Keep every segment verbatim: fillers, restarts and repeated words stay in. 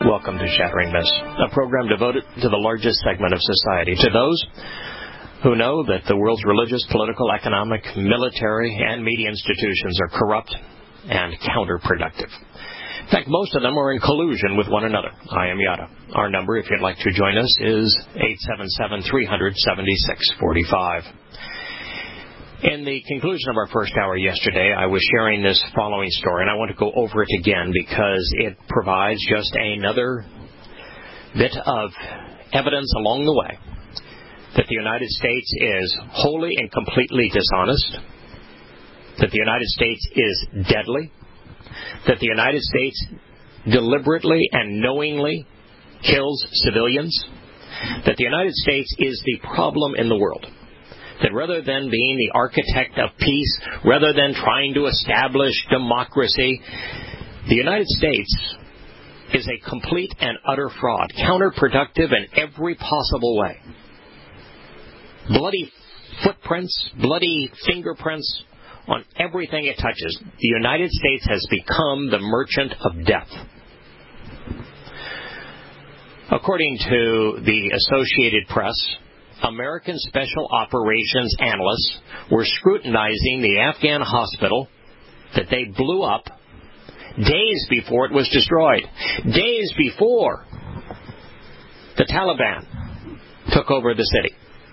Welcome to Shattering Myths, a program devoted to the largest segment of society, to those who know that the world's religious, political, economic, military, and media institutions are corrupt and counterproductive. In fact, most of them are in collusion with one another. I am Yada. Our number, if you'd like to join us, is eight seven seven, three hundred, seventy-six forty-five. In the conclusion of our first hour yesterday, I was sharing this following story, and I want to go over it again because it provides just another bit of evidence along the way that the United States is wholly and completely dishonest, that the United States is deadly, that the United States deliberately and knowingly kills civilians, that the United States is the problem in the world. That rather than being the architect of peace, rather than trying to establish democracy, the United States is a complete and utter fraud, counterproductive in every possible way. Bloody footprints, bloody fingerprints on everything it touches. The United States has become the merchant of death. According to the Associated Press, American Special Operations analysts were scrutinizing the Afghan hospital that they blew up days before it was destroyed, days before the Taliban took over the city.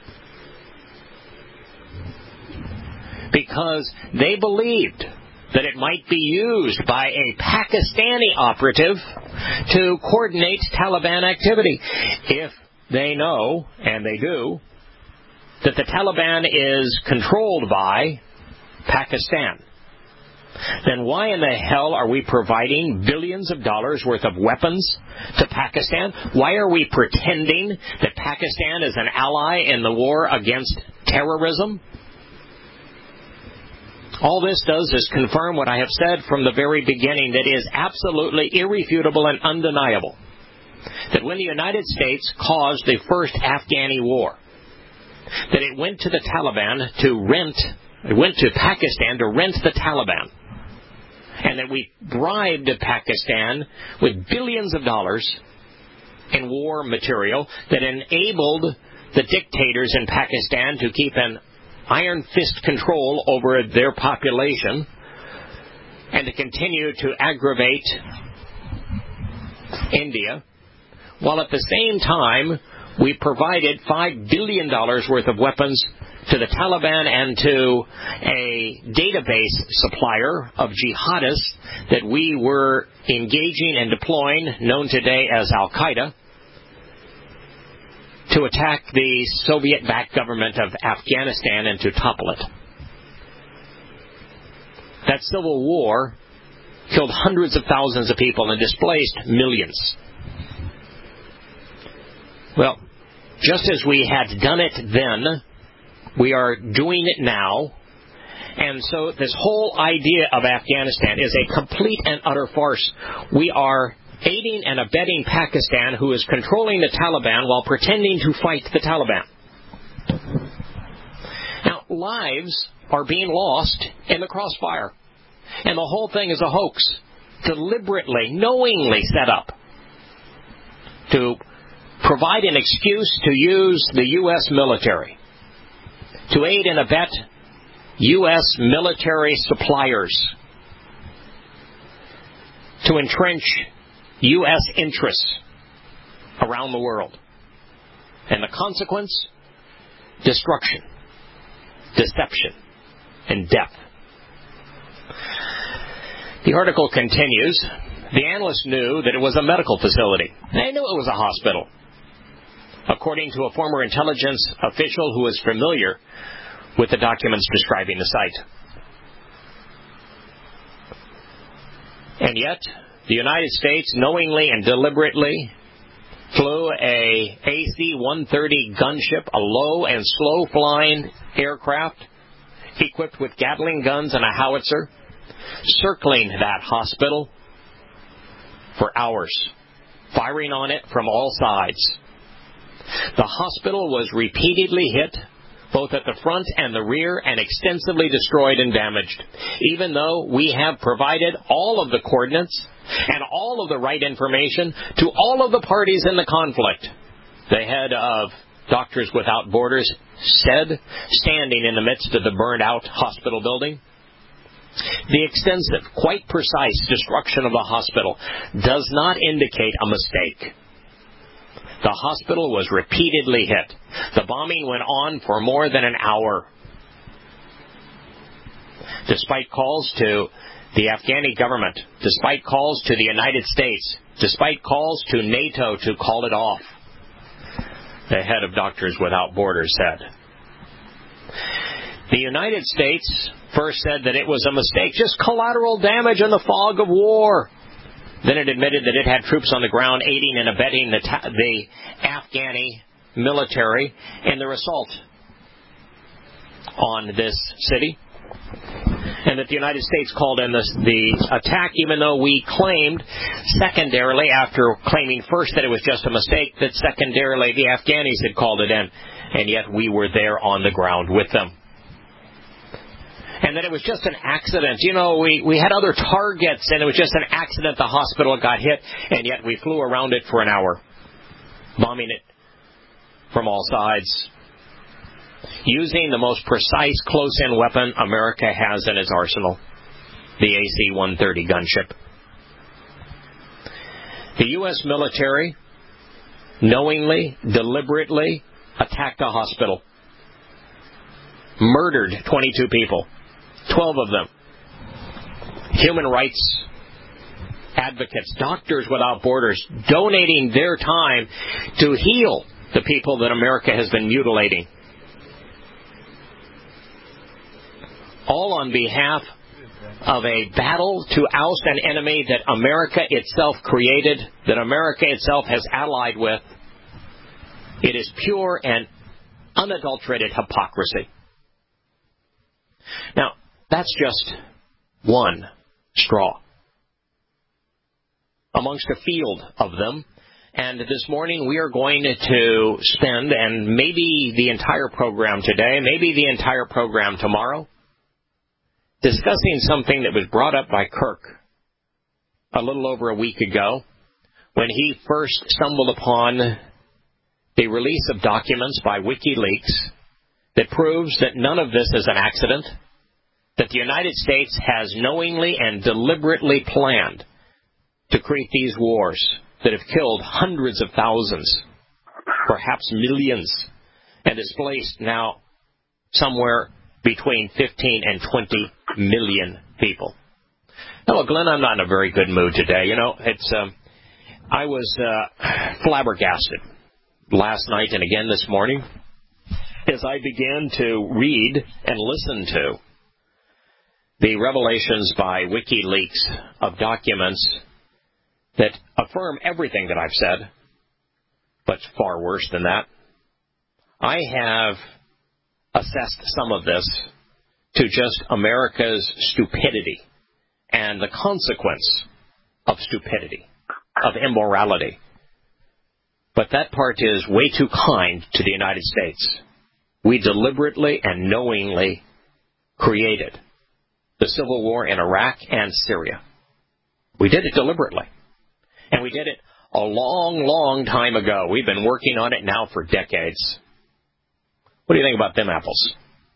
Because they believed that it might be used by a Pakistani operative to coordinate Taliban activity. If they know, and they do, that the Taliban is controlled by Pakistan, then why in the hell are we providing billions of dollars worth of weapons to Pakistan? Why are we pretending that Pakistan is an ally in the war against terrorism? All this does is confirm what I have said from the very beginning, that is absolutely irrefutable and undeniable. That when the United States caused the first Afghani war, that it went to the Taliban to rent, it went to Pakistan to rent the Taliban, and that we bribed Pakistan with billions of dollars in war material that enabled the dictators in Pakistan to keep an iron fist control over their population and to continue to aggravate India, while at the same time we provided five billion dollars worth of weapons to the Taliban and to a database supplier of jihadists that we were engaging and deploying, known today as Al-Qaeda, to attack the Soviet-backed government of Afghanistan and to topple it. That civil war killed hundreds of thousands of people and displaced millions. Well, just as we had done it then, we are doing it now. And so this whole idea of Afghanistan is a complete and utter farce. We are aiding and abetting Pakistan, who is controlling the Taliban while pretending to fight the Taliban. Now, lives are being lost in the crossfire. And the whole thing is a hoax, deliberately, knowingly set up to provide an excuse to use the U S military, to aid and abet U S military suppliers, to entrench U S interests around the world. And the consequence? Destruction, deception, and death. The article continues. The analysts knew that it was a medical facility. They knew it was a hospital, according to a former intelligence official who is familiar with the documents describing the site. And yet, the United States knowingly and deliberately flew a A C one thirty gunship, a low and slow-flying aircraft equipped with Gatling guns and a howitzer, circling that hospital for hours, firing on it from all sides. The hospital was repeatedly hit both at the front and the rear, and extensively destroyed and damaged. Even though we have provided all of the coordinates and all of the right information to all of the parties in the conflict, the head of Doctors Without Borders said, standing in the midst of the burned-out hospital building, the extensive, quite precise destruction of the hospital does not indicate a mistake. The hospital was repeatedly hit. The bombing went on for more than an hour. Despite calls to the Afghani government, despite calls to the United States, despite calls to NATO to call it off, the head of Doctors Without Borders said. The United States first said that it was a mistake, just collateral damage in the fog of war. Then it admitted that it had troops on the ground aiding and abetting the, ta- the Afghani military in their assault on this city, and that the United States called in this, the attack, even though we claimed secondarily, after claiming first that it was just a mistake, that secondarily the Afghanis had called it in, and yet we were there on the ground with them. And that it was just an accident. You know, we, we had other targets, and it was just an accident the hospital got hit, and yet we flew around it for an hour, bombing it from all sides, using the most precise close-in weapon America has in its arsenal, the A C one thirty gunship. The U S military knowingly, deliberately attacked a hospital, murdered twenty-two people. Twelve of them, human rights advocates, Doctors Without Borders, donating their time to heal the people that America has been mutilating. All on behalf of a battle to oust an enemy that America itself created, that America itself has allied with. It is pure and unadulterated hypocrisy. Now, that's just one straw amongst a field of them. And this morning we are going to spend, and maybe the entire program today, maybe the entire program tomorrow, discussing something that was brought up by Kirk a little over a week ago when he first stumbled upon the release of documents by WikiLeaks that proves that none of this is an accident, that the United States has knowingly and deliberately planned to create these wars that have killed hundreds of thousands, perhaps millions, and displaced now somewhere between fifteen and twenty million people. Now, look, Glenn, I'm not in a very good mood today. You know, it's um, I was uh, flabbergasted last night and again this morning as I began to read and listen to the revelations by WikiLeaks of documents that affirm everything that I've said, but far worse than that. I have assessed some of this to just America's stupidity and the consequence of stupidity, of immorality. But that part is way too kind to the United States. We deliberately and knowingly created the civil war in Iraq and Syria. We did it deliberately. And we did it a long, long time ago. We've been working on it now for decades. What do you think about them apples?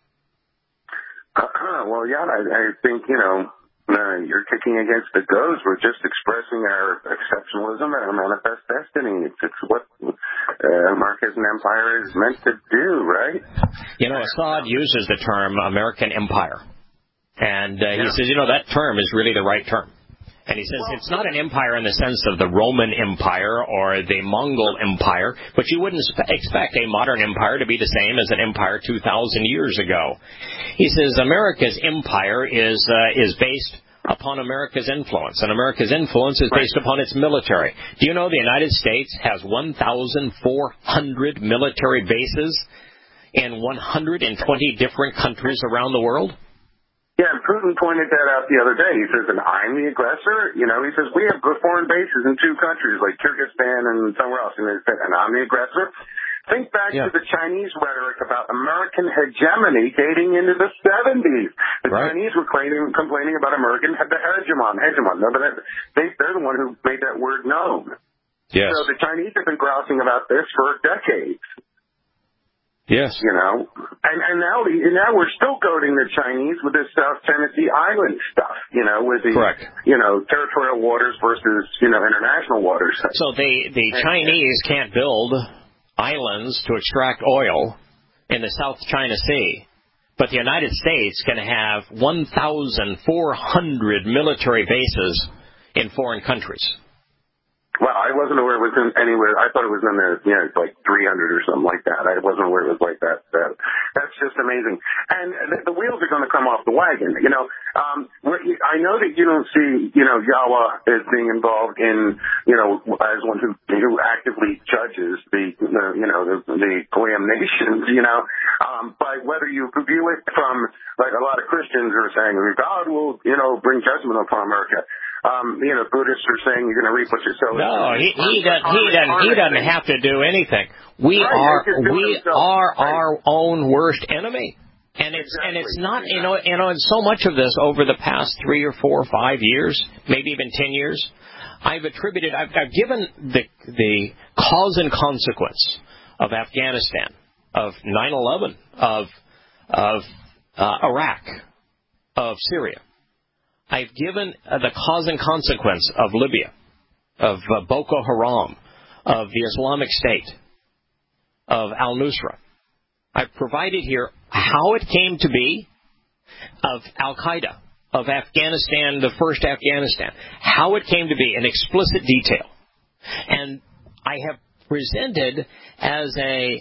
Uh, well, yeah, I, I think, you know, uh, you're kicking against the goads. We're just expressing our exceptionalism and our manifest destiny. It's, it's what uh, America as an empire is meant to do, right? You know, Assad uses the term American empire. And uh, yeah. he says, you know, that term is really the right term. And he says well, it's not an empire in the sense of the Roman Empire or the Mongol Empire, but you wouldn't spe- expect a modern empire to be the same as an empire two thousand years ago. He says America's empire is uh, is based upon America's influence, and America's influence is based upon its military. Do you know the United States has one thousand four hundred military bases in one hundred twenty different countries around the world? Yeah, and Putin pointed that out the other day. He says, and I'm the aggressor. You know, he says, we have good foreign bases in two countries, like Kyrgyzstan and somewhere else. And he said, and I'm the aggressor. Think back yeah. to the Chinese rhetoric about American hegemony dating into the seventies. The right. Chinese were claiming, complaining about American the hegemon. Hegemon. No, but they, they're the one who made that word known. Yes. So the Chinese have been grousing about this for decades. Yes. You know, and and now now we're still goading the Chinese with this South Tennessee Island stuff. You know, with the Correct. you know territorial waters versus you know international waters. So the the Chinese can't build islands to extract oil in the South China Sea, but the United States can have one thousand four hundred military bases in foreign countries. Well, I wasn't aware it was in anywhere. I thought it was in the, you know, like three hundred or something like that. I wasn't aware it was like that. that that's just amazing. And the, the wheels are going to come off the wagon. You know, um, I know that you don't see, you know, Yawa as being involved in, you know, as one who who actively judges the, the you know, the, the Goyim nations, you know. Um, but whether you view it from, like a lot of Christians are saying, God will, you know, bring judgment upon America. Um, you know, Buddhists are saying you're going to reap what you sow. No, he, he doesn't. He doesn't. He doesn't have to do anything. We right, are. We himself. are right. our own worst enemy, and it's exactly. and it's not. Exactly. You know. You know. And so much of this over the past three or four or five years, maybe even ten years, I've attributed. I've, I've given the the cause and consequence of Afghanistan, of nine eleven, of of uh, Iraq, of Syria. I've given uh, the cause and consequence of Libya, of uh, Boko Haram, of the Islamic State, of al-Nusra. I've provided here how it came to be, of al-Qaeda, of Afghanistan, the first Afghanistan, how it came to be in explicit detail. And I have presented as a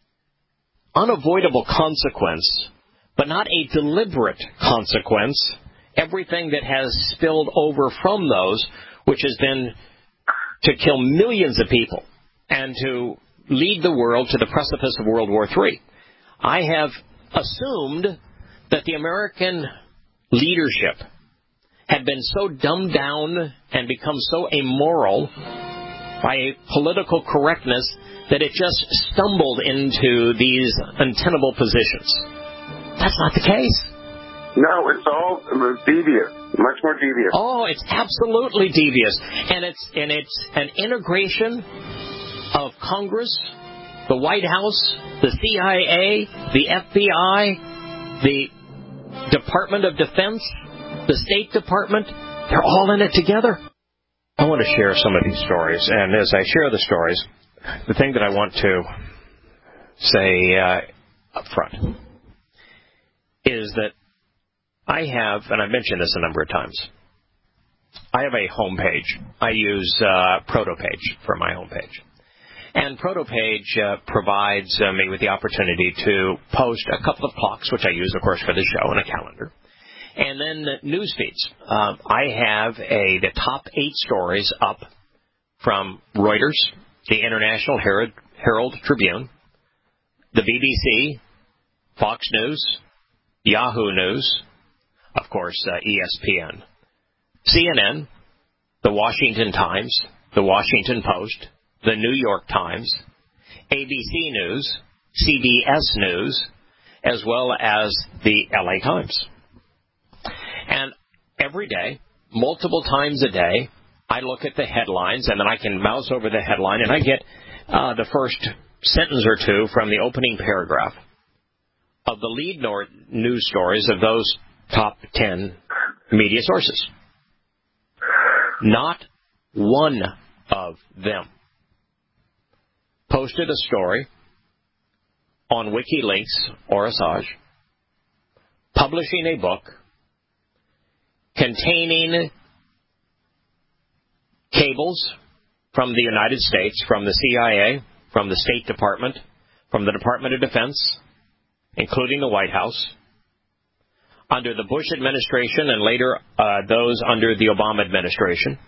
unavoidable consequence, but not a deliberate consequence, everything that has spilled over from those, which has been to kill millions of people and to lead the world to the precipice of World War Three. I have assumed that the American leadership had been so dumbed down and become so amoral by political correctness that it just stumbled into these untenable positions. That's not the case. No, it's all devious, much more devious. Oh, it's absolutely devious, and it's and it's an integration of Congress, the White House, the C I A, the F B I, the Department of Defense, the State Department. They're all in it together. I want to share some of these stories, and as I share the stories, the thing that I want to say uh, up front is that I have, and I've mentioned this a number of times, I have a home page. I use uh, ProtoPage for my home page. And ProtoPage uh, provides uh, me with the opportunity to post a couple of clocks, which I use, of course, for the show, and a calendar. And then uh, news feeds. Uh, I have a the top eight stories up from Reuters, the International Herald, Herald Tribune, the B B C, Fox News, Yahoo News, of course, uh, E S P N, C N N, the Washington Times, the Washington Post, the New York Times, A B C News, C B S News, as well as the L A Times. And every day, multiple times a day, I look at the headlines, and then I can mouse over the headline, and I get uh, the first sentence or two from the opening paragraph of the lead nor- news stories of those top ten media sources. Not one of them posted a story on WikiLeaks or Assange publishing a book containing cables from the United States, from the C I A, from the State Department, from the Department of Defense, including the White House, under the Bush administration and later uh, those under the Obama administration,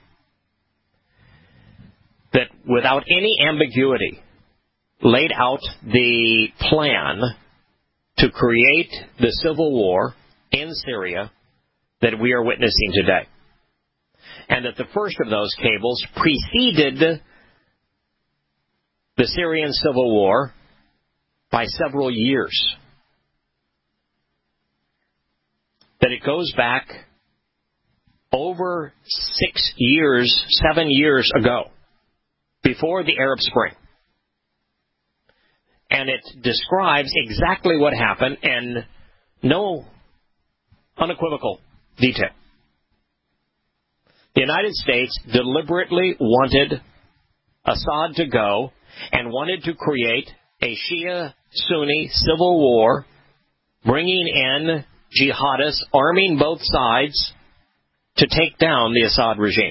that without any ambiguity laid out the plan to create the civil war in Syria that we are witnessing today. And that the first of those cables preceded the Syrian civil war by several years. That it goes back over six years, seven years ago, before the Arab Spring. And it describes exactly what happened in no unequivocal detail. The United States deliberately wanted Assad to go and wanted to create a Shia-Sunni civil war, bringing in jihadists, arming both sides to take down the Assad regime.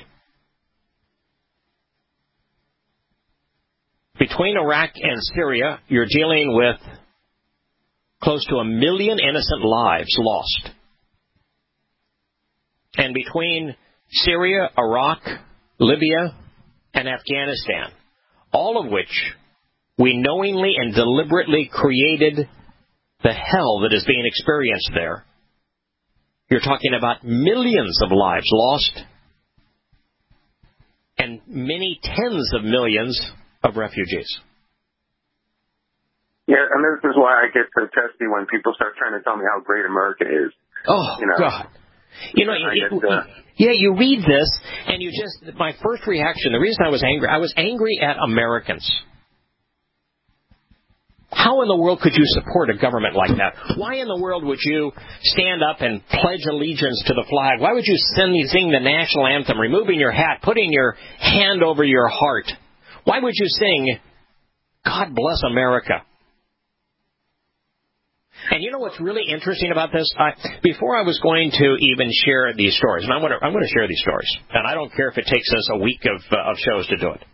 Between Iraq and Syria, you're dealing with close to a million innocent lives lost. And between Syria, Iraq, Libya, and Afghanistan, all of which we knowingly and deliberately created the hell that is being experienced there, you're talking about millions of lives lost and many tens of millions of refugees. Yeah, and this is why I get so testy when people start trying to tell me how great America is. Oh, you know, God. You know, it, get, uh, yeah, you read this, and you just, my first reaction, the reason I was angry, I was angry at Americans. How in the world could you support a government like that? Why in the world would you stand up and pledge allegiance to the flag? Why would you sing, sing the national anthem, removing your hat, putting your hand over your heart? Why would you sing, God bless America? And you know what's really interesting about this? I, before I was going to even share these stories, and I'm going to, I'm going to share these stories, and I don't care if it takes us a week of, uh, of shows to do it.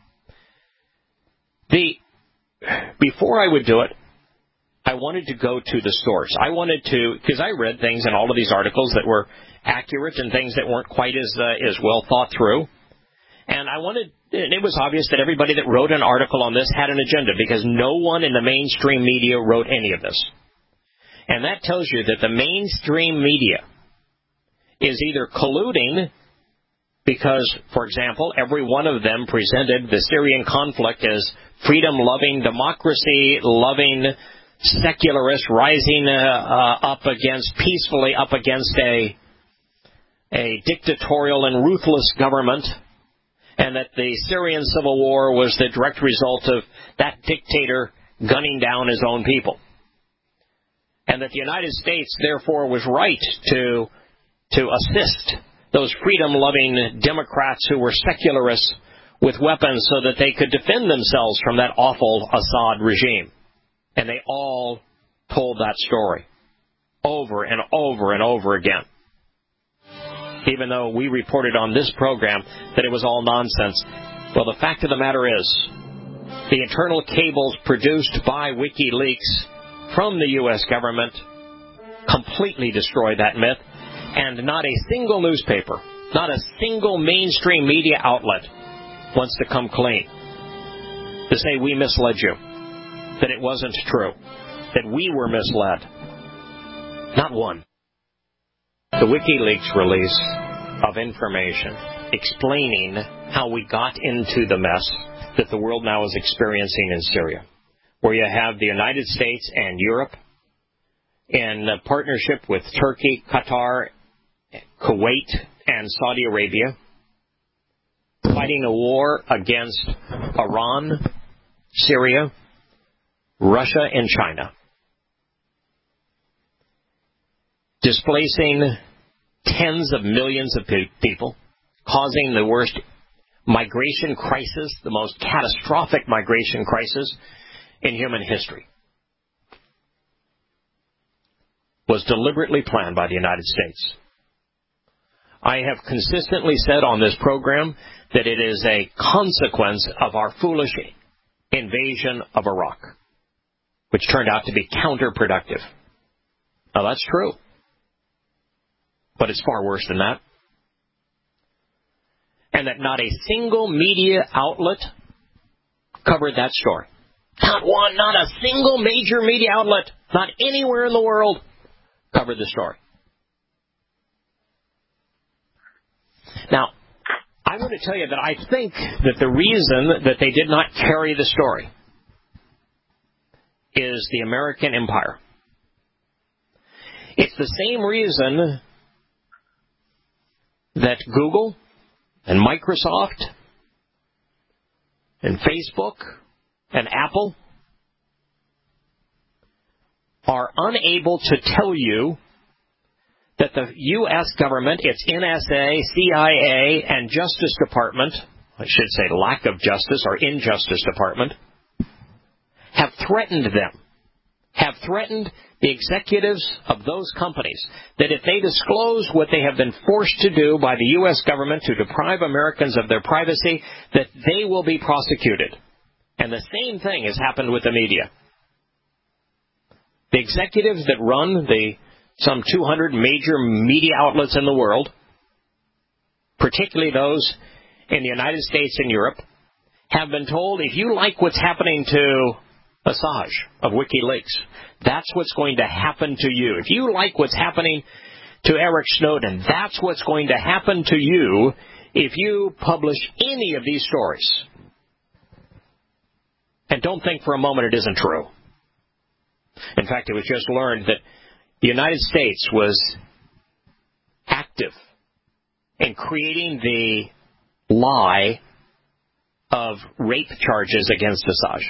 The Before I would do it, I wanted to go to the source. I wanted to, because I read things in all of these articles that were accurate and things that weren't quite as uh, as well thought through. And I wanted, and it was obvious that everybody that wrote an article on this had an agenda, because no one in the mainstream media wrote any of this. And that tells you that the mainstream media is either colluding because, for example, every one of them presented the Syrian conflict as freedom-loving, democracy-loving, secularists rising uh, uh, up against, peacefully up against a, a dictatorial and ruthless government, and that the Syrian civil war was the direct result of that dictator gunning down his own people. And that the United States, therefore, was right to to assist those freedom-loving Democrats who were secularists with weapons so that they could defend themselves from that awful Assad regime. And they all told that story over and over and over again. Even though we reported on this program that it was all nonsense. Well, the fact of the matter is, the internal cables produced by WikiLeaks from the U S government completely destroyed that myth, and not a single newspaper, not a single mainstream media outlet wants to come clean to say we misled you, that it wasn't true, that we were misled. Not one. The WikiLeaks release of information explaining how we got into the mess that the world now is experiencing in Syria, where you have the United States and Europe in partnership with Turkey, Qatar, Kuwait, and Saudi Arabia, fighting a war against Iran, Syria, Russia, and China, displacing tens of millions of pe- people, causing the worst migration crisis, the most catastrophic migration crisis in human history, was deliberately planned by the United States. I have consistently said on this program that it is a consequence of our foolish invasion of Iraq, which turned out to be counterproductive. Now, that's true, but it's far worse than that. And that not a single media outlet covered that story. Not one, not a single major media outlet, not anywhere in the world, covered the story. Now, I want to tell you that I think that the reason that they did not carry the story is the American empire. It's the same reason that Google and Microsoft and Facebook and Apple are unable to tell you that the U S government, its N S A, C I A, and Justice Department, I should say lack of justice or injustice department, have threatened them, have threatened the executives of those companies, that if they disclose what they have been forced to do by the U S government to deprive Americans of their privacy, that they will be prosecuted. And the same thing has happened with the media. The executives that run the some two hundred major media outlets in the world, particularly those in the United States and Europe, have been told, if you like what's happening to Assange of WikiLeaks, that's what's going to happen to you. If you like what's happening to Eric Snowden, that's what's going to happen to you if you publish any of these stories. And don't think for a moment it isn't true. In fact, it was just learned that the United States was active in creating the lie of rape charges against Assange.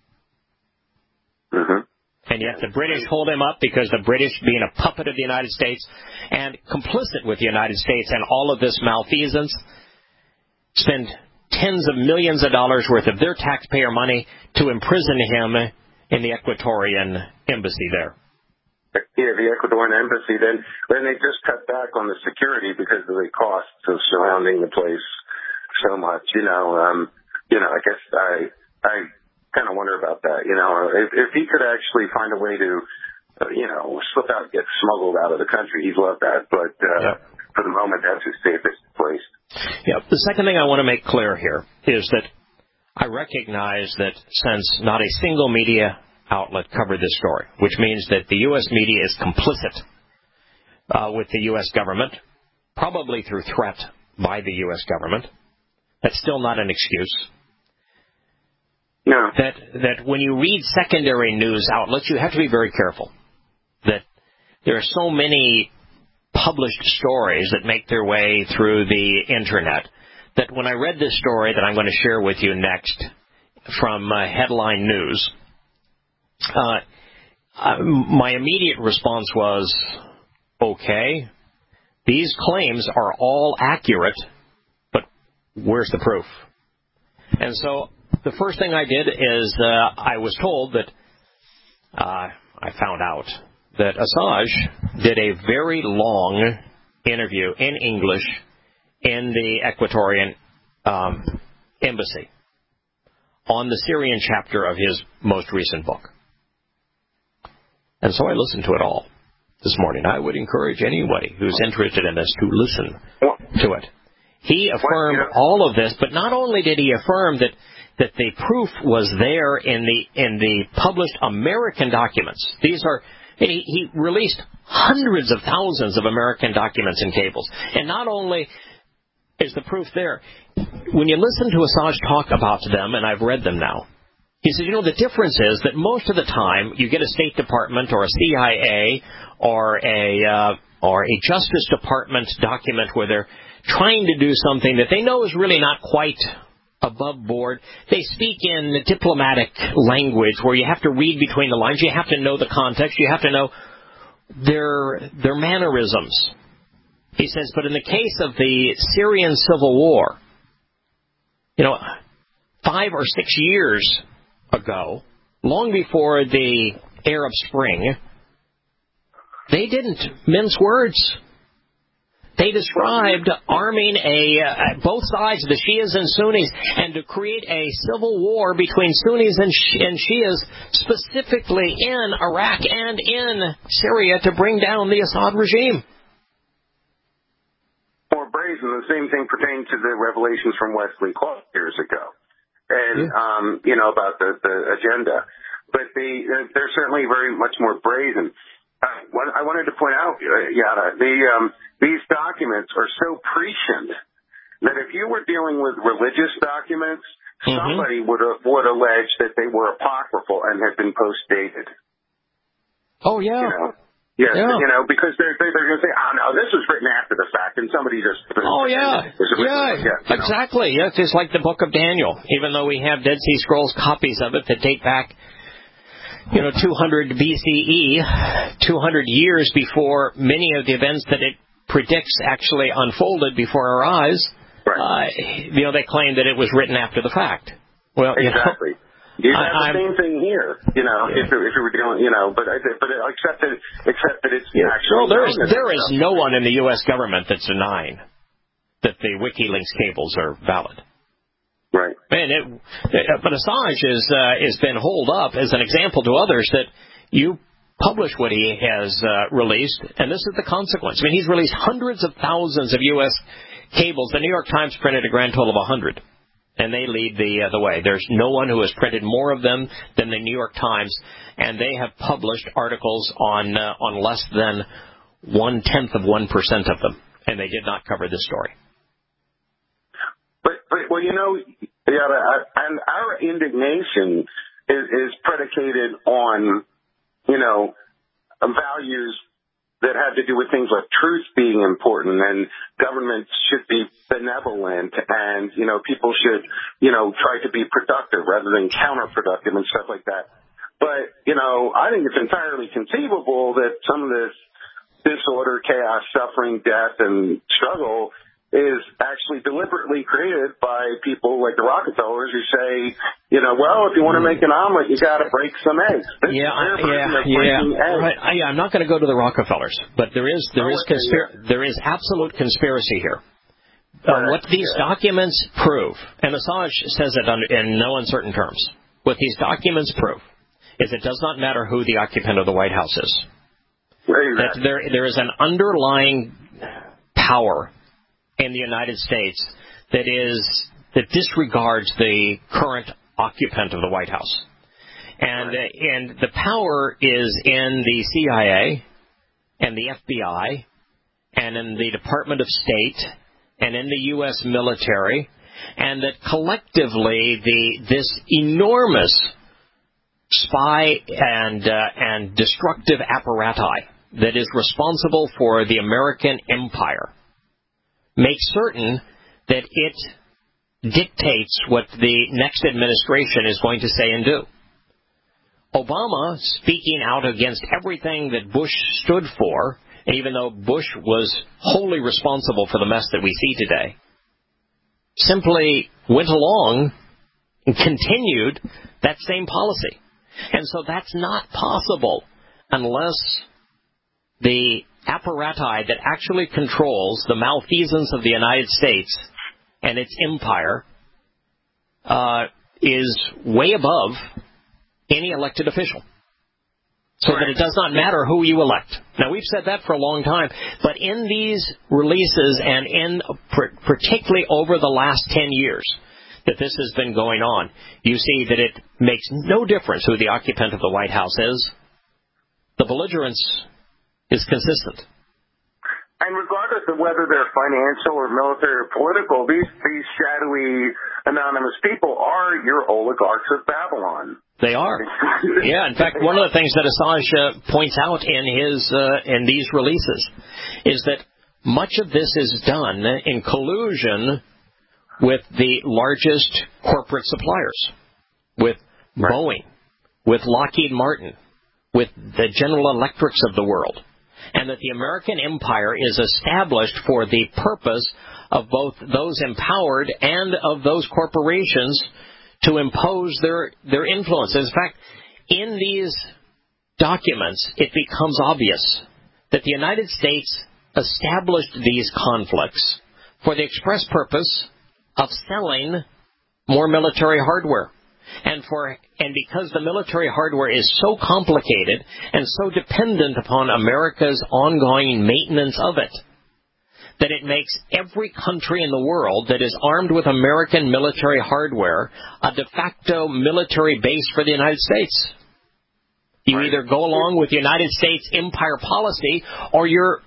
Mm-hmm. And yet the British hold him up because the British, being a puppet of the United States and complicit with the United States and all of this malfeasance, spend tens of millions of dollars worth of their taxpayer money to imprison him in the Ecuadorian embassy there. Yeah, the Ecuadorian embassy. Then, then they just cut back on the security because of the costs of surrounding the place so much. You know, um, you know. I guess I, I kind of wonder about that. You know, if, if he could actually find a way to, uh, you know, slip out, get smuggled out of the country, he'd love that. But uh, yeah. for the moment, that's his safest place. Yeah. The second thing I want to make clear here is that I recognize that since not a single media outlet covered this story, which means that the U S media is complicit uh, with the U S government, probably through threat by the U S government. That's still not an excuse. No. That that when you read secondary news outlets, you have to be very careful. That there are so many published stories that make their way through the Internet that when I read this story that I'm going to share with you next from uh, Headline News, uh, uh, my immediate response was, okay, these claims are all accurate, but where's the proof? And so the first thing I did is uh, I was told that uh, I found out that Assange did a very long interview in English in the Ecuadorian um, embassy on the Syrian chapter of his most recent book. And so I listened to it all this morning. I would encourage anybody who's interested in this to listen to it. He affirmed all of this, but not only did he affirm that that the proof was there in the in the published American documents. These are he, he released hundreds of thousands of American documents and cables. And not only is the proof there, when you listen to Assange talk about them, and I've read them now, he said, you know, the difference is that most of the time you get a State Department or a C I A or a uh, or a Justice Department document where they're trying to do something that they know is really not quite above board. They speak in diplomatic language where you have to read between the lines. You have to know the context. You have to know their their mannerisms. He says, but in the case of the Syrian civil war, you know, five or six years ago, long before the Arab Spring, they didn't mince words. They described arming a uh, both sides, the Shias and Sunnis, and to create a civil war between Sunnis and, Sh- and Shias, specifically in Iraq and in Syria, to bring down the Assad regime. More brazen. The same thing pertains to the revelations from Wesley Clark years ago, and yeah. um, you know about the, the agenda. But they they're certainly very much more brazen. Uh, what I wanted to point out, uh, Yada, the um, these documents are so prescient that if you were dealing with religious documents, mm-hmm. somebody would would allege that they were apocryphal and had been post-dated. Oh, yeah. You know? Yes, yeah. you know, because they're, they're going to say, oh, no, this was written after the fact, and somebody just... Oh, yeah, yeah, yeah exactly. Know? Yeah, it's just like the Book of Daniel, even though we have Dead Sea Scrolls copies of it that date back, you know, two hundred B C E, two hundred years before many of the events that it predicts actually unfolded before our eyes. Right. Uh, you know, they claim that it was written after the fact. Well, exactly. You know, You have I, the same thing here, you know, yeah. if, it, if it were dealing, you know, but but except that except that it's yeah. actually. Well, there is there is no one in the U S government that's denying that the WikiLeaks cables are valid. Right. And it, but Assange is uh, has been holed up as an example to others that you publish what he has uh, released, and this is the consequence. I mean, he's released hundreds of thousands of U S cables. The New York Times printed a grand total of a hundred. And they lead the uh, the way. There's no one who has printed more of them than the New York Times, and they have published articles on uh, on less than one tenth of one percent of them, and they did not cover this story. But, but well, you know, yeah, and our indignation is, is predicated on, you know, values that have to do with things like truth being important, and governments should be benevolent, and, you know, people should, you know, try to be productive rather than counterproductive and stuff like that. But, you know, I think it's entirely conceivable that some of this disorder, chaos, suffering, death, and struggle is actually deliberately created by people like the Rockefellers who say, you know, well, if you want to make an omelet, you got to break some eggs. This yeah, I, yeah, yeah. Right. I, I'm not going to go to the Rockefellers, but there is there oh, is conspir- yeah. there is absolute conspiracy here. Uh, what these yeah. documents prove, and Assange says it under, in no uncertain terms, what these documents prove is it does not matter who the occupant of the White House is. Exactly. That there there is an underlying power in the United States that is that disregards the current occupant of the White House, and right. uh, and the power is in the C I A and the F B I and in the Department of State and in the U S military, and that collectively the this enormous spy and uh, and destructive apparatus that is responsible for the American empire make certain that it dictates what the next administration is going to say and do. Obama, speaking out against everything that Bush stood for, and even though Bush was wholly responsible for the mess that we see today, simply went along and continued that same policy. And so that's not possible unless the apparatus that actually controls the malfeasance of the United States and its empire uh, is way above any elected official. So that it does not matter who you elect. Now, we've said that for a long time, but in these releases and in particularly over the last ten years that this has been going on, you see that it makes no difference who the occupant of the White House is. The belligerence is consistent. And regardless of whether they're financial or military or political, these these shadowy, anonymous people are your oligarchs of Babylon. They are. Yeah, in fact, one of the things that Assange uh, points out in his uh, in these releases is that much of this is done in collusion with the largest corporate suppliers, with right. Boeing, with Lockheed Martin, with the General Electrics of the world, and that the American empire is established for the purpose of both those empowered and of those corporations to impose their, their influence. In fact, in these documents, it becomes obvious that the United States established these conflicts for the express purpose of selling more military hardware. And for and because the military hardware is so complicated and so dependent upon America's ongoing maintenance of it, that it makes every country in the world that is armed with American military hardware a de facto military base for the United States. You either go along with the United States empire policy, or you're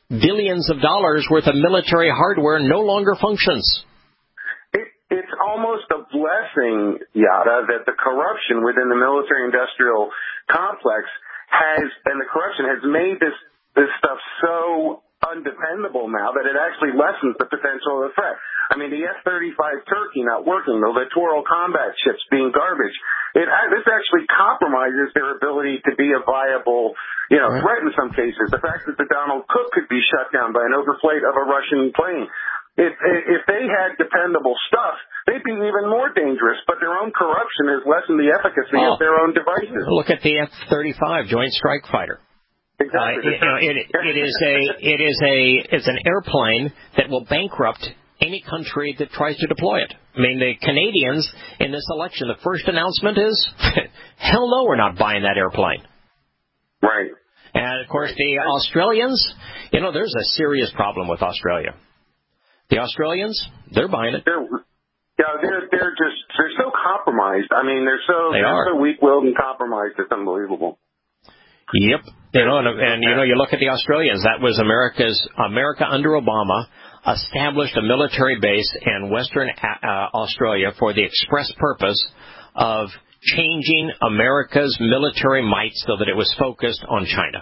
billions of dollars worth of military hardware no longer functions. It, it's almost a blessing, Yada, that the corruption within the military-industrial complex has, and the corruption has made this, this stuff so undependable now that it actually lessens the potential of the threat. I mean, the F thirty-five Turkey not working, the littoral combat ships being garbage, it, this actually compromises their ability to be a viable, you know, threat in some cases. The fact that the Donald Cook could be shut down by an overflight of a Russian plane. If, if they had dependable stuff, they'd be even more dangerous, but their own corruption has lessened the efficacy oh, of their own devices. Look at the F thirty-five Joint Strike Fighter. Exactly. Uh, it, it, it is a it is a it's an airplane that will bankrupt any country that tries to deploy it. I mean, the Canadians in this election, the first announcement is, hell no, we're not buying that airplane. Right. And of course, the Australians, you know, there's a serious problem with Australia. The Australians, they're buying it. They're, yeah, they're they're just they're so compromised. I mean, they're so they they're are. so weak-willed and compromised. It's unbelievable. Yep. You know, and, and you know, you look at the Australians. That was America's America under Obama established a military base in Western uh, Australia for the express purpose of changing America's military might so that it was focused on China.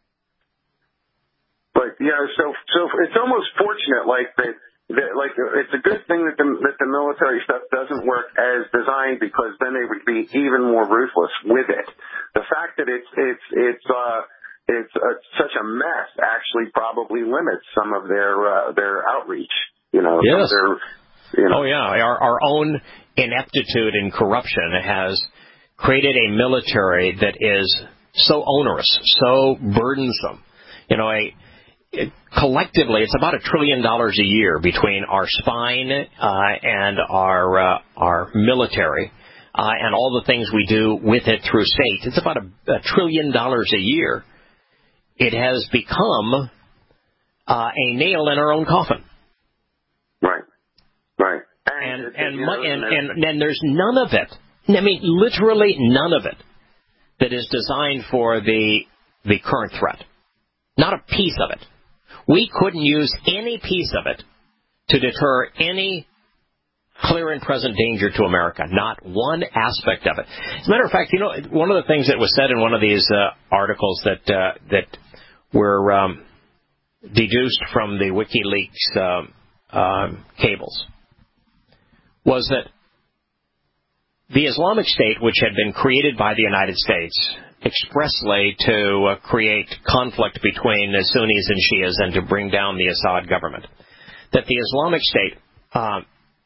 But yeah, so so it's almost fortunate, like that. That, like it's a good thing that the that the military stuff doesn't work as designed, because then they would be even more ruthless with it. The fact that it's it's it's uh it's uh, such a mess actually probably limits some of their uh, their outreach. You know. Yes. Their, you know. Oh yeah, our our own ineptitude and corruption has created a military that is so onerous, so burdensome. You know, a It, collectively, it's about a trillion dollars a year between our spine uh, and our uh, our military uh, and all the things we do with it through state. It's about a, a trillion dollars a year. It has become uh, a nail in our own coffin. Right, right. And and and, know, and, and, and and there's none of it. I mean, literally none of it that is designed for the the current threat. Not a piece of it. We couldn't use any piece of it to deter any clear and present danger to America. Not one aspect of it. As a matter of fact, you know, one of the things that was said in one of these uh, articles that uh, that were um, deduced from the WikiLeaks uh, uh, cables was that the Islamic State, which had been created by the United States expressly to uh, create conflict between the Sunnis and Shias and to bring down the Assad government, that the Islamic State uh,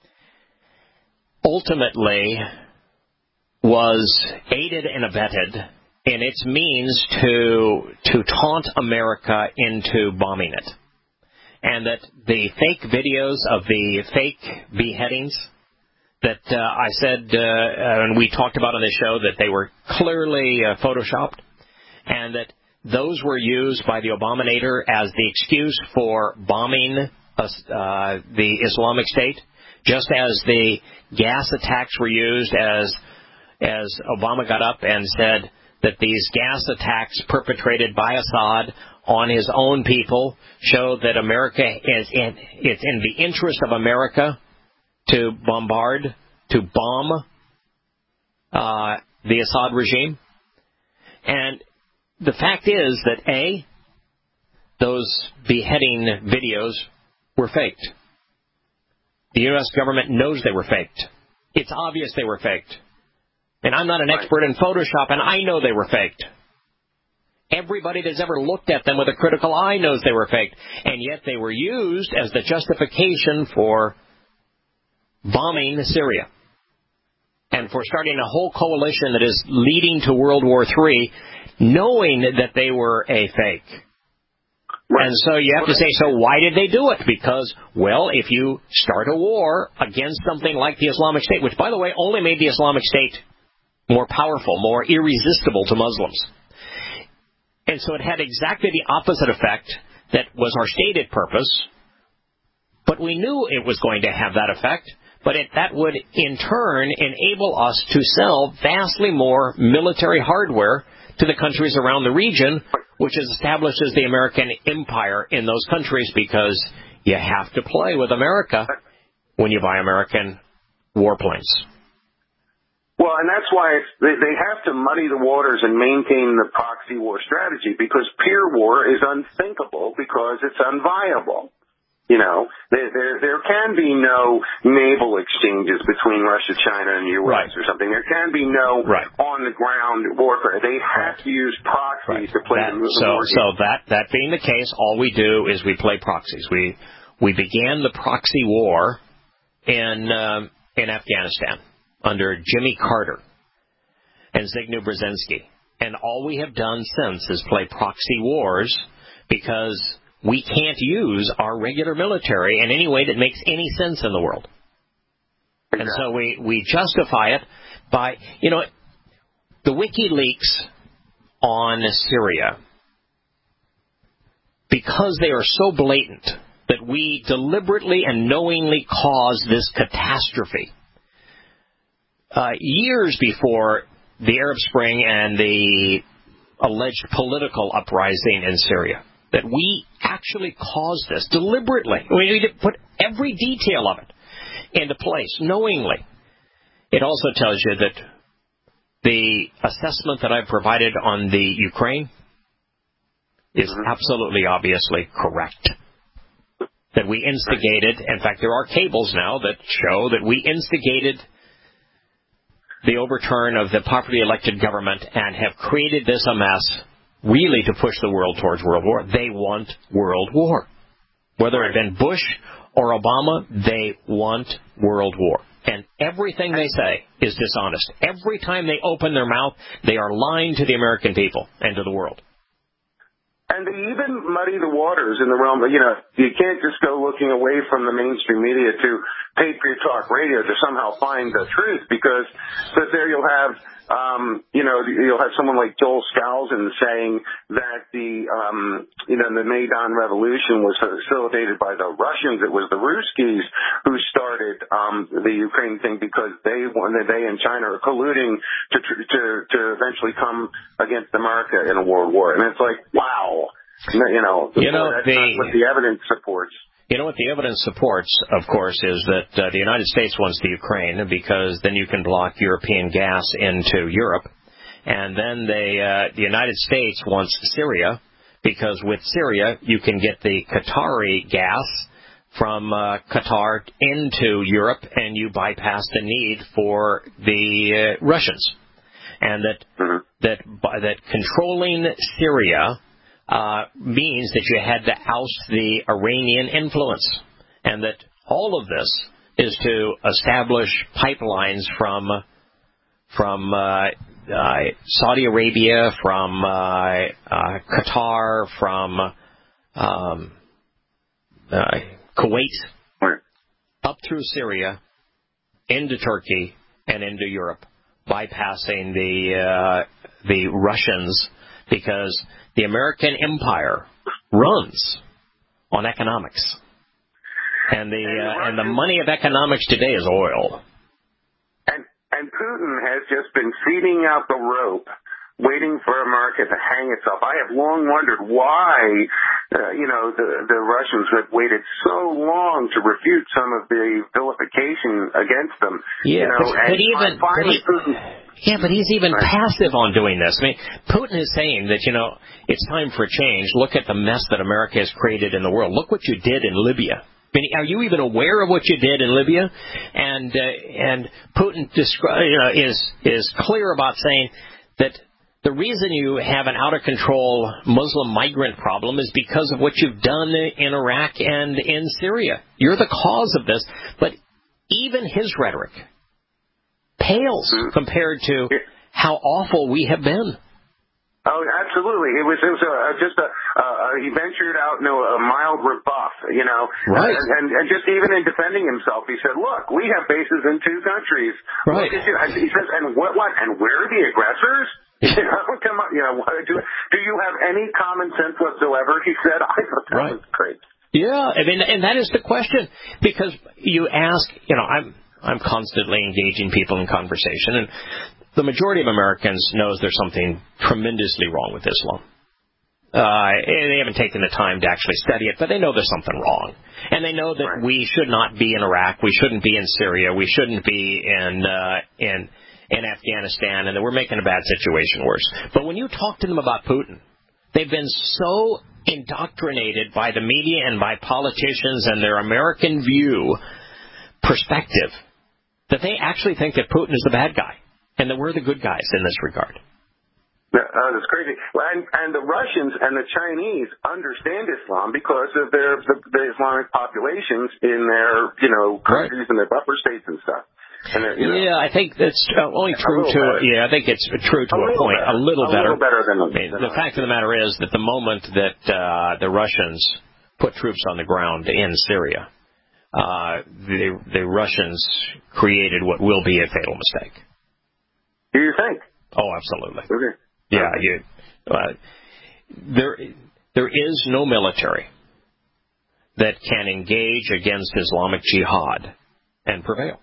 ultimately was aided and abetted in its means to to taunt America into bombing it. And that the fake videos of the fake beheadings that uh, I said, uh, and we talked about on the show, that they were clearly uh, photoshopped, and that those were used by the Obaminator as the excuse for bombing uh, uh, the Islamic State, just as the gas attacks were used as as Obama got up and said that these gas attacks perpetrated by Assad on his own people showed that America is in, it's in the interest of America to bombard, to bomb uh, the Assad regime. And the fact is that, A, those beheading videos were faked. The U S government knows they were faked. It's obvious they were faked. And I'm not an expert in Photoshop, and I know they were faked. Everybody that's ever looked at them with a critical eye knows they were faked. And yet they were used as the justification for bombing Syria and for starting a whole coalition that is leading to World War Three, knowing that they were a fake. Right. And so you have to say, so why did they do it? Because, well, if you start a war against something like the Islamic State, which, by the way, only made the Islamic State more powerful, more irresistible to Muslims. And so it had exactly the opposite effect that was our stated purpose, but we knew it was going to have that effect. But it, that would, in turn, enable us to sell vastly more military hardware to the countries around the region, which establishes the American empire in those countries, because you have to play with America when you buy American warplanes. Well, and that's why it's, they, they have to muddy the waters and maintain the proxy war strategy, because peer war is unthinkable because it's unviable. You know, there, there, there can be no naval exchanges between Russia, China, and U S Right. or something. There can be no right. on-the-ground warfare. They have right. to use proxies right. to play that, the so, war game. So that, that being the case, all we do is we play proxies. We we began the proxy war in um, in Afghanistan under Jimmy Carter and Zbigniew Brzezinski. And all we have done since is play proxy wars, because we can't use our regular military in any way that makes any sense in the world. Exactly. And so we, we justify it by, you know, the WikiLeaks on Syria, because they are so blatant that we deliberately and knowingly caused this catastrophe. Uh, years before the Arab Spring and the alleged political uprising in Syria, that we actually caused this deliberately. We need to put every detail of it into place, knowingly. It also tells you that the assessment that I provided on the Ukraine is absolutely, obviously correct. That we instigated, in fact, there are cables now that show that we instigated the overturn of the popularly elected government and have created this a mess, really to push the world towards world war. They want world war. Whether it had been Bush or Obama, they want world war. And everything they say is dishonest. Every time they open their mouth, they are lying to the American people and to the world. And they even muddy the waters in the realm of, you know, you can't just go looking away from the mainstream media to Patriot Talk Radio to somehow find the truth, because but there you'll have, um, you know, you'll have someone like Joel Skousen saying that the, um, you know, the Maidan Revolution was facilitated by the Russians. It was the Ruskies who started um, the Ukraine thing, because they, they and China are colluding to, to, to eventually come against America in a world war. And it's like, wow. You know, you know that's the, not what the evidence supports. You know what the evidence supports, of course, is that uh, the United States wants the Ukraine, because then you can block European gas into Europe. And then they, uh, the United States wants Syria, because with Syria you can get the Qatari gas from uh, Qatar into Europe, and you bypass the need for the uh, Russians. And that mm-hmm. that by, that controlling Syria Uh, means that you had to oust the Iranian influence, and that all of this is to establish pipelines from from uh, uh, Saudi Arabia, from uh, uh, Qatar, from um, uh, Kuwait, up through Syria, into Turkey, and into Europe, bypassing the uh, the Russians, because the American empire runs on economics, and the uh, and the money of economics today is oil. And and Putin has just been feeding out the rope, waiting for America to hang itself. I have long wondered why, uh, you know, the the Russians have waited so long to refute some of the vilification against them. Yeah, you know, but, and but even finally but he, Putin. Yeah, but he's even right. passive on doing this. I mean, Putin is saying that, you know, it's time for change. Look at the mess that America has created in the world. Look what you did in Libya. I mean, are you even aware of what you did in Libya? And uh, and Putin descri- you know, is is clear about saying that the reason you have an out-of-control Muslim migrant problem is because of what you've done in Iraq and in Syria. You're the cause of this. But even his rhetoric pales compared to how awful we have been. Oh, absolutely. It was, it was a, just a, uh, he ventured out into a mild rebuff, you know. Right. And, and, and just even in defending himself, he said, look, we have bases in two countries. Right. He says, and what, what, and where are the aggressors? You know, come on, you know, do, do you have any common sense whatsoever? He said, I thought that right. was great. Yeah, I mean, and that is the question, because you ask, you know, I'm, I'm constantly engaging people in conversation, and the majority of Americans knows there's something tremendously wrong with Islam. Uh, they haven't taken the time to actually study it, but they know there's something wrong. And they know that right. we should not be in Iraq, we shouldn't be in Syria, we shouldn't be in, uh, in, in Afghanistan, and that we're making a bad situation worse. But when you talk to them about Putin, they've been so indoctrinated by the media and by politicians and their American view perspective that they actually think that Putin is the bad guy and that we're the good guys in this regard. Uh, that's crazy. Well, and, and the Russians and the Chinese understand Islam because of their the, the Islamic populations in their, you know, countries right. and their buffer states and stuff. And you know, yeah, I think that's uh, only true to better. yeah. I think it's true to a, a point. Better. A little a better. Little better than, I mean, than the fact of the matter is that the moment that uh, the Russians put troops on the ground in Syria, uh, the the Russians created what will be a fatal mistake. Do you think? Oh, absolutely. Okay. Yeah, you, uh, there there is no military that can engage against Islamic Jihad and prevail.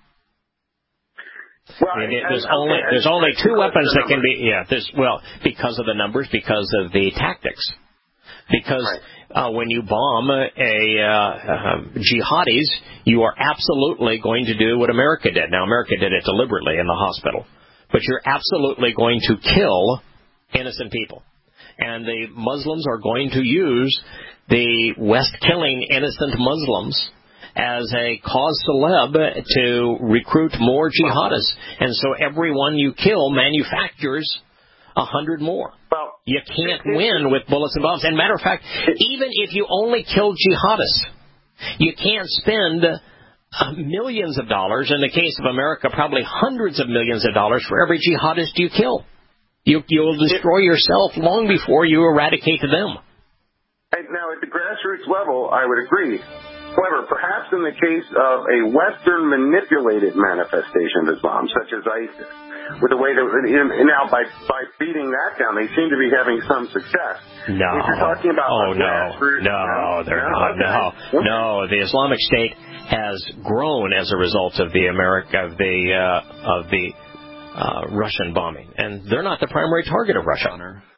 Well, I mean, and, there's and, only okay, there's only two weapons that can numbers. be yeah. There's well because of the numbers, because of the tactics, because right. uh, when you bomb a, a uh, jihadis, you are absolutely going to do what America did. Now, America did it deliberately in the hospital, but you're absolutely going to kill innocent people. And the Muslims are going to use the West killing innocent Muslims as a cause celeb to recruit more jihadists. And so everyone you kill manufactures a hundred more. Well, you can't win with bullets and bombs. And matter of fact, even if you only kill jihadists, you can't spend uh, millions of dollars, in the case of America, probably hundreds of millions of dollars for every jihadist you kill. You, you'll destroy yourself long before you eradicate them. Now, at the grassroots level, I would agree. However, perhaps in the case of a Western manipulated manifestation of Islam, such as ISIS, with the way that now by by beating that down, they seem to be having some success. No. If you're talking about oh no, grassroots, no, they're no, not. okay. No, no. The Islamic State has grown as a result of the America of the uh, of the uh, Russian bombing, and they're not the primary target of Russia.